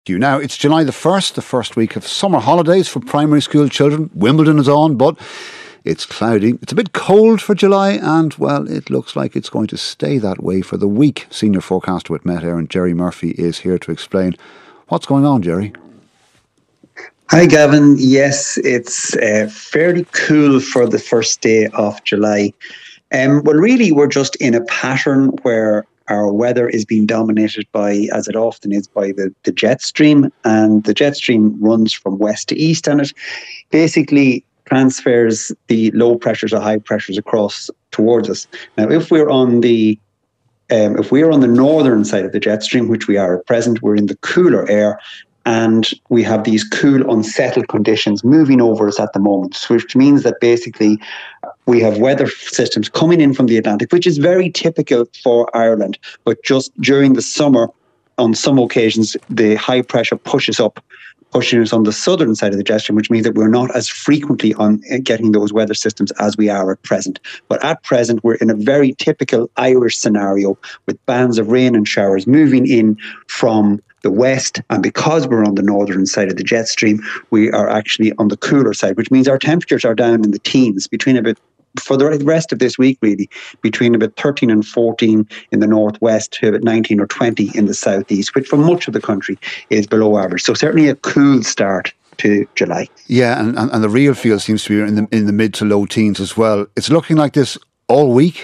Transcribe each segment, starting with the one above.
Now, it's July the 1st, the first week of summer holidays for primary school children. Wimbledon is on, but it's cloudy. It's a bit cold for July and, well, it looks like it's going to stay that way for the week. Senior forecaster with Met Éireann, Jerry Murphy, is here to explain what's going on, Jerry. Hi, Gavin. Yes, it's fairly cool for the first day of July. Well, really, we're just in a pattern where our weather is being dominated by, as it often is, by the jet stream. And the jet stream runs from west to east, and it basically transfers the low pressures or high pressures across towards us. Now, if we're on the northern side of the jet stream, which we are at present, we're in the cooler air, and we have these cool, unsettled conditions moving over us at the moment, which means that basically we have weather systems coming in from the Atlantic, which is very typical for Ireland. But just during the summer, on some occasions, the high pressure pushes up, pushing us on the southern side of the jet stream, which means that we're not as frequently on getting those weather systems as we are at present. But at present, we're in a very typical Irish scenario with bands of rain and showers moving in from the west, and because we're on the northern side of the jet stream, we are actually on the cooler side, which means our temperatures are down in the teens, for the rest of this week, really, between about 13 and 14 in the northwest to about 19 or 20 in the southeast, which for much of the country is below average. So certainly a cool start to July. Yeah, and the real feel seems to be in the mid to low teens as well. It's looking like this all week.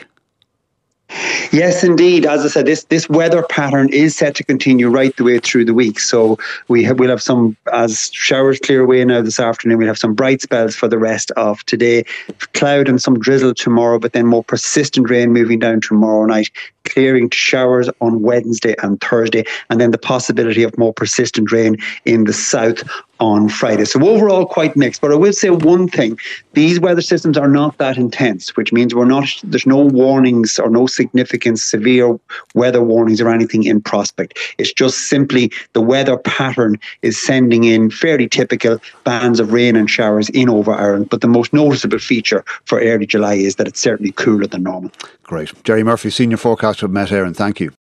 Yes, indeed. As I said, this weather pattern is set to continue right the way through the week. So we'll have some, as showers clear away now this afternoon, we'll have some bright spells for the rest of today. Cloud and some drizzle tomorrow, but then more persistent rain moving down tomorrow night, clearing to showers on Wednesday and Thursday, and then the possibility of more persistent rain in the south on Friday. So overall quite mixed, but I will say one thing: these weather systems are not that intense, which means there's no warnings or no significant severe weather warnings or anything in prospect. It's just simply the weather pattern is sending in fairly typical bands of rain and showers in over Ireland, but the most noticeable feature for early July is that it's certainly cooler than normal. Great. Jerry Murphy, Senior Forecaster of Met Éireann, thank you.